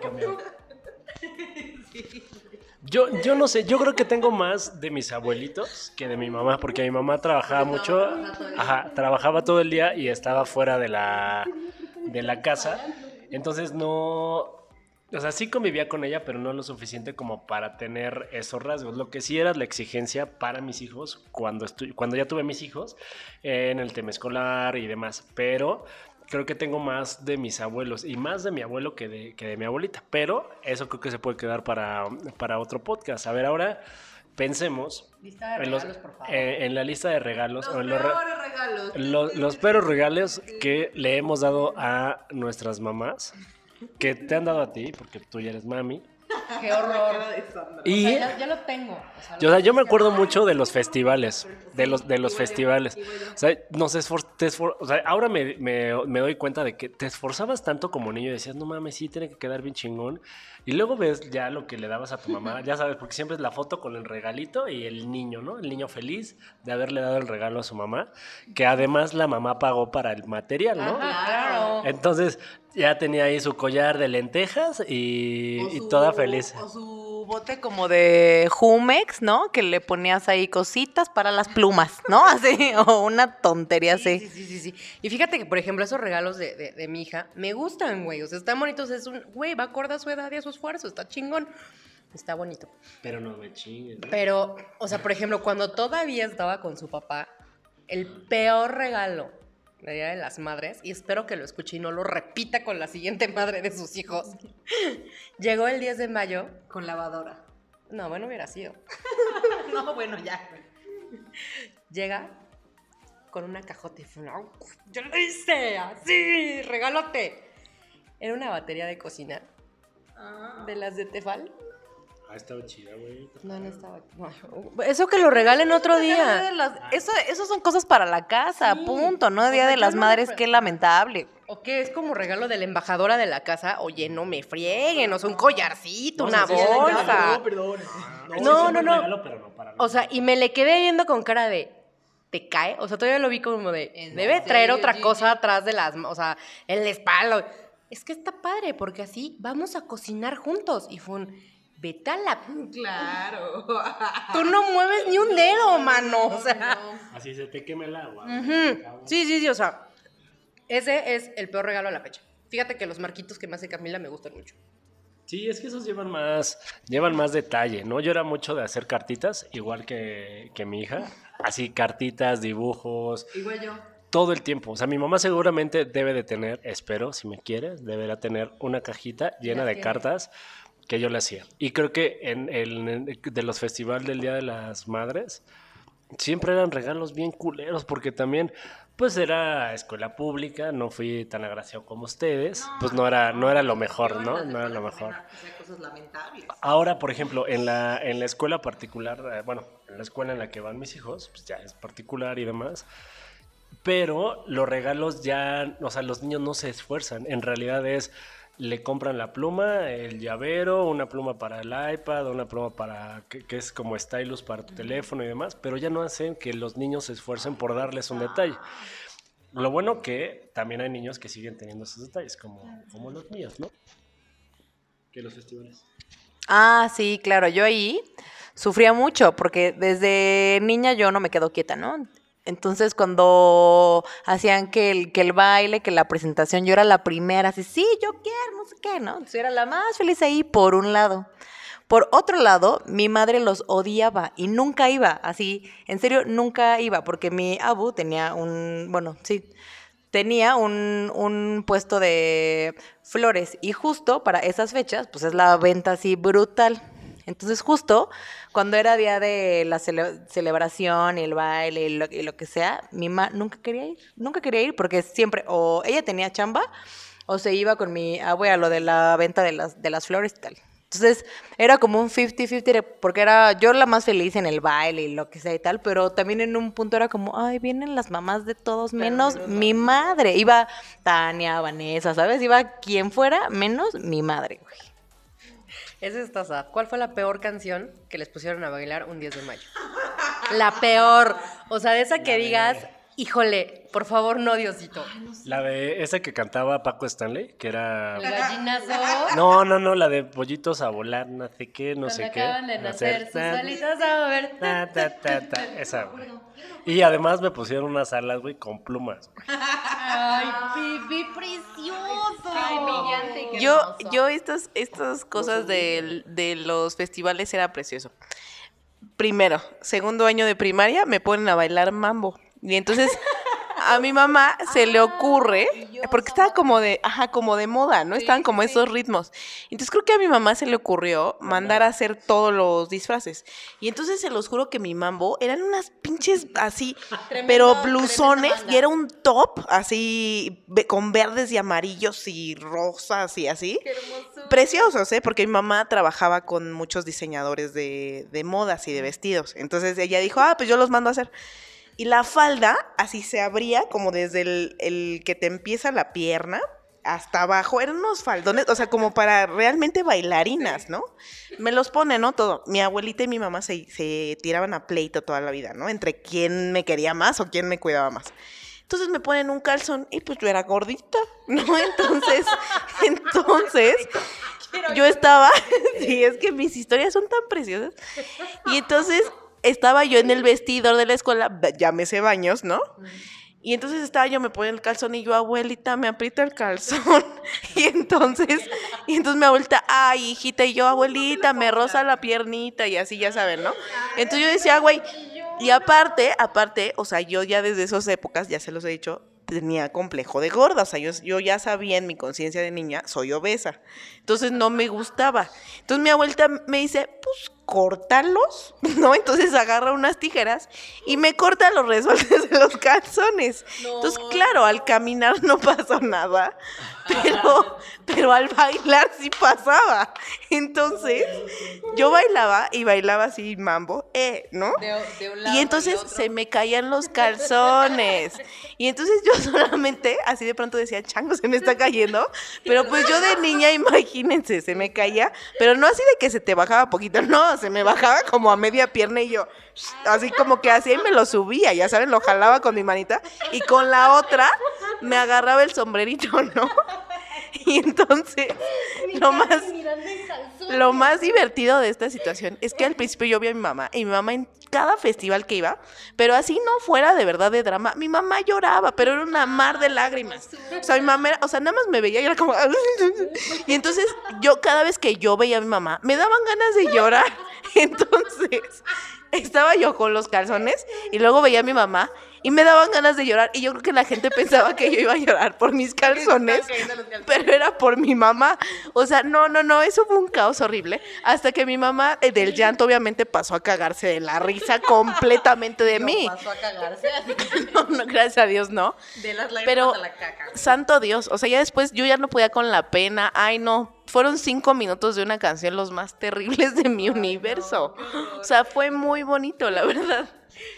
Yo no sé, yo creo que tengo más de mis abuelitos que de mi mamá, porque mi mamá trabajaba mucho, trabajaba todo el día y estaba fuera de la casa, entonces no... O sea, sí convivía con ella, pero no lo suficiente como para tener esos rasgos. Lo que sí era la exigencia para mis hijos cuando ya tuve mis hijos en el tema escolar y demás. Pero creo que tengo más de mis abuelos y más de mi abuelo que de mi abuelita. Pero eso creo que se puede quedar para otro podcast. A ver, ahora pensemos Lista de regalos, por favor. en la lista de regalos. regalos. Los peores regalos que le hemos dado a nuestras mamás. Que te han dado a ti, porque tú ya eres mami. Qué horror. Y O sea, ya lo tengo. yo me acuerdo mucho de los festivales. De los festivales. O sea, o sea, ahora me doy cuenta de que te esforzabas tanto como niño y decías, no mames, sí, tiene que quedar bien chingón. Y luego ves ya lo que le dabas a tu mamá, ya sabes, porque siempre es la foto con el regalito y el niño, ¿no? El niño feliz de haberle dado el regalo a su mamá, que además la mamá pagó para el material, ¿no? Claro. Entonces ya tenía ahí su collar de lentejas y toda feliz. O su bote como de Jumex, ¿no? Que le ponías ahí cositas para las plumas, ¿no? Así, o una tontería así. Sí. Y fíjate que, por ejemplo, esos regalos de mi hija me gustan, güey. O sea, están bonitos. Güey, va acorde a su edad y a su esfuerzo. Está chingón. Está bonito. Pero no me chingues, ¿no? Pero, o sea, por ejemplo, cuando todavía estaba con su papá, el peor regalo de Día de las Madres, y espero que lo escuche y no lo repita con la siguiente madre de sus hijos, llegó el 10 de mayo. Con lavadora. No, bueno, hubiera sido. No, bueno, ya. Llega con una cajota y fue una... ¡Yo lo hice! ¡Así! ¡Regalote! Era una batería de cocina. De las de Tefal. Ah, estaba chida, güey. No estaba... no. Eso que lo regalen otro día. Eso son cosas para la casa, Sí. punto, ¿no? O Día sea, de yo las no Madres, me- qué lamentable. ¿O qué? Es como regalo de la embajadora de la casa. Oye, no me frieguen. O sea, un collarcito, una bolsa. Perdón. No. Regalo, pero no para O sea, y me le quedé viendo con cara de... ¿Te cae? O sea, todavía lo vi como de... Debe traer otra cosa atrás de las... O sea, en la espalda. Es que está padre, porque así vamos a cocinar juntos. Y fue un... Vete a la... Claro. Tú no mueves ni un dedo, mano. O sea... Así se te quema el agua. Ujú. Sí, o sea... Ese es el peor regalo a la fecha. Fíjate que los marquitos que me hace Camila me gustan mucho. Sí, es que esos llevan más detalle, ¿no? Yo era mucho de hacer cartitas, igual que mi hija. Así, cartitas, dibujos, Igual yo. todo el tiempo. O sea, mi mamá seguramente debe de tener, espero, si me quiere, deberá tener una cajita llena de cartas que yo le hacía. Y creo que de los festivales del Día de las Madres, siempre eran regalos bien culeros, porque también, pues era escuela pública, no fui tan agraciado como ustedes, pues no era lo mejor, ¿no? No era lo mejor. O sea, cosas lamentables. Ahora, por ejemplo, en la escuela particular, en la escuela en la que van mis hijos, pues ya es particular y demás, pero los regalos ya, o sea, los niños no se esfuerzan, en realidad le compran la pluma, el llavero, una pluma para el iPad, una pluma para que es como stylus para tu teléfono y demás, pero ya no hacen que los niños se esfuercen por darles un detalle. Lo bueno que también hay niños que siguen teniendo esos detalles, como los míos, ¿no? Que los festivales. Ah, sí, claro, yo ahí sufría mucho porque desde niña yo no me quedo quieta, ¿no? Entonces cuando hacían que el baile, que la presentación, yo era la primera, así, sí, yo quiero, no sé qué, ¿no? Entonces yo era la más feliz ahí por un lado. Por otro lado, mi madre los odiaba y nunca iba, así, en serio, nunca iba, porque mi abu tenía tenía un puesto de flores y justo para esas fechas, pues es la venta así brutal. Entonces justo cuando era día de la celebración y el baile y lo que sea, mi mamá nunca quería ir porque siempre o ella tenía chamba o se iba con mi abuela a lo de la venta de las flores y tal. Entonces era como un 50-50 porque era yo la más feliz en el baile y lo que sea y tal, pero también en un punto era como, ay, vienen las mamás de todos menos mi madre. Iba Tania, Vanessa, ¿sabes? Iba quien fuera menos mi madre, güey. Esa es taza. ¿Cuál fue la peor canción que les pusieron a bailar un 10 de mayo? La peor. O sea, de esa que digas, híjole, por favor, no, Diosito. La de esa que cantaba Paco Stanley, que era... El gallinazo. No, la de pollitos a volar, no sé qué, no sé Cuando qué. acaban de nacer, sus alitas a mover. Esa, güey. Y además me pusieron unas alas, güey, con plumas. Ay, bebé precioso. Ay, brillante, qué Yo, hermoso. yo estas cosas de los festivales era precioso. Primero, segundo año de primaria, me ponen a bailar mambo. Y entonces a mi mamá se le ocurre, porque estaba como de moda, ¿no? Estaban como esos ritmos. Entonces creo que a mi mamá se le ocurrió mandar a hacer todos los disfraces. Y entonces se los juro que mi mambo eran unas pinches así, pero blusones, y era un top así con verdes y amarillos y rosas y así. Preciosos, ¿eh? Porque mi mamá trabajaba con muchos diseñadores de modas y de vestidos. Entonces ella dijo, pues yo los mando a hacer. Y la falda así se abría como desde el que te empieza la pierna hasta abajo. Eran unos faldones, o sea, como para realmente bailarinas, ¿no? Me los pone, ¿no? Todo. Mi abuelita y mi mamá se tiraban a pleito toda la vida, ¿no? Entre quién me quería más o quién me cuidaba más. Entonces me ponen un calzón y pues yo era gordita, ¿no? Entonces yo estaba, sí, es que mis historias son tan preciosas. Y entonces estaba yo en el vestidor de la escuela, llámese baños, ¿no? Y entonces estaba yo, me pone el calzón y yo, abuelita, me aprieta el calzón. Y entonces mi abuelita, ay, hijita, y yo, abuelita, me roza la piernita y así, ya saben, ¿no? Entonces yo decía, güey, y aparte, o sea, yo ya desde esas épocas, ya se los he dicho, tenía complejo de gorda, o sea, yo ya sabía en mi conciencia de niña, soy obesa. Entonces no me gustaba. Entonces mi abuelita me dice, pues córtalos, ¿no? Entonces agarra unas tijeras y me corta los resortes de los calzones. Entonces, claro, al caminar no pasó nada, pero al bailar sí pasaba. Entonces, yo bailaba y bailaba así mambo, ¿no? De un lado Y y entonces otro. se me caían los calzones. Y entonces yo solamente, así de pronto decía, chango, se me está cayendo. Pero pues yo de niña, imagínense, se me caía. Pero no así de que se te bajaba poquito, no, se me bajaba como a media pierna y yo, así como que así y me lo subía, ya saben, lo jalaba con mi manita. Y con la otra me agarraba el sombrerito, ¿no? Y entonces, lo más divertido de esta situación es que al principio yo vi a mi mamá, y mi mamá en cada festival que iba, pero así no fuera de verdad de drama, mi mamá lloraba, pero era una mar de lágrimas. O sea, mi mamá era, o sea, nada más me veía y era como... Y entonces, yo cada vez que yo veía a mi mamá, me daban ganas de llorar. Entonces, estaba yo con los calzones y luego veía a mi mamá y me daban ganas de llorar, y yo creo que la gente pensaba que yo iba a llorar por mis calzones, pero era por mi mamá. O sea, no, eso fue un caos horrible, hasta que mi mamá del llanto obviamente pasó a cagarse de la risa completamente de mí. Pasó a cagarse. No, gracias a Dios no. De las lágrimas Pero, a la caca. santo Dios, o sea, ya después yo ya no podía con la pena. Ay, no, fueron 5 minutos de una canción los más terribles de mi universo. O sea, fue muy bonito, la verdad.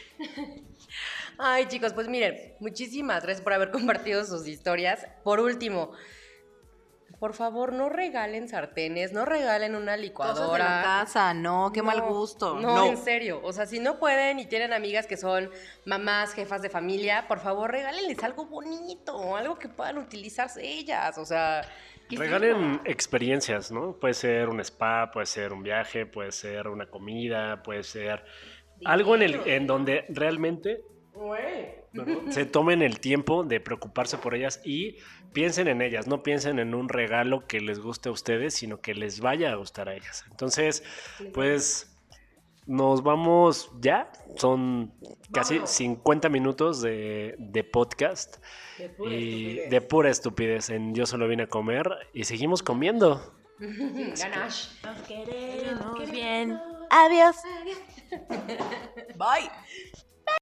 Ay, chicos, pues miren, muchísimas gracias por haber compartido sus historias. Por último, por favor, no regalen sartenes, no regalen una Cosas de la licuadora. casa, no, qué mal gusto. No, en serio. O sea, si no pueden y tienen amigas que son mamás, jefas de familia, por favor, regálenles algo bonito, algo que puedan utilizarse ellas. O sea, ¿qué es Regalen eso? experiencias, ¿no? Puede ser un spa, puede ser un viaje, puede ser una comida, puede ser algo en donde realmente ¿no? se tomen el tiempo de preocuparse por ellas y piensen en ellas, no piensen en un regalo que les guste a ustedes, sino que les vaya a gustar a ellas. Entonces, pues nos vamos ya, son casi 50 minutos de podcast y de pura estupidez en Yo Solo Vine a Comer y seguimos comiendo. Ganache. Nos queremos bien. Adiós. Bye.